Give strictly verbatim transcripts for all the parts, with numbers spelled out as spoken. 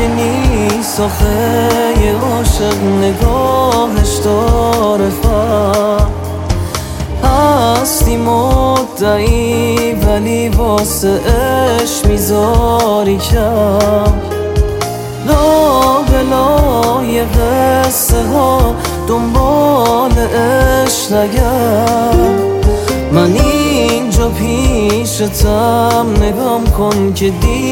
نیست آخه یه عاشق نگاهش داره فرق. هستی مدعی ولی واسه عشق میذاری کم. لا بلای قصه ها دنبال عشق نگرد. من اینجا پیشتم نگام کن که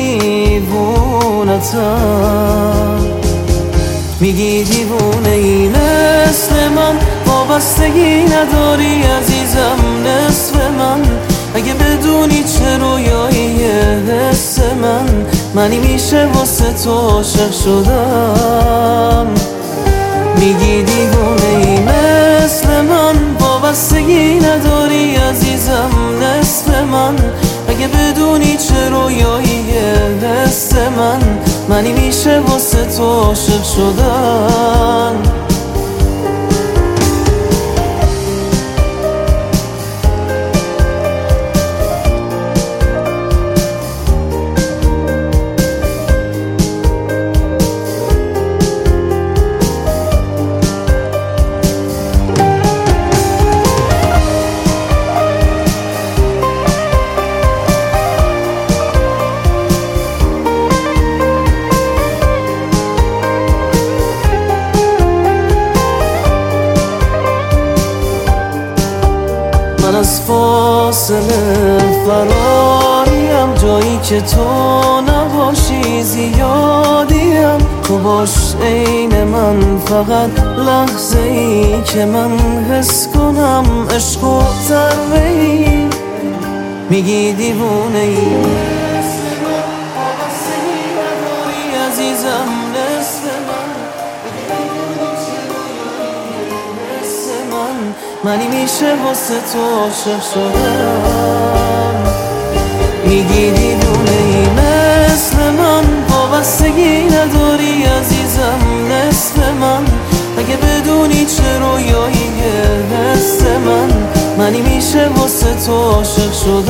دیوونتم. میگی دیوونه ای مثل من، وابستگی نداری عزیزم نصف من. اگه بدونی چه رویاییه حس من، منی میشه واسه تو عاشق شدم. میگی دیوونه ای مثل من، وابستگی نداری عزیزم نصف من. اگه بدونی چه رویاییه حس من، منی میشه واسه تو عاشق شدم. من از فاصله فراریم، جایی که تو نباشی زیادیم. تو باش عین من، فقط لحظه ای که من حس کنم عشق و ضربه ای. میگی دیوونه ای عزیزم نصف من. منی میشه واسه تو عاشق شدم. میگی دیوونه ای مثل من، وابستگی نداری عزیزم نصف من. اگه بدونی چه رویاییه حس من، منی میشه واسه تو عاشق شدم.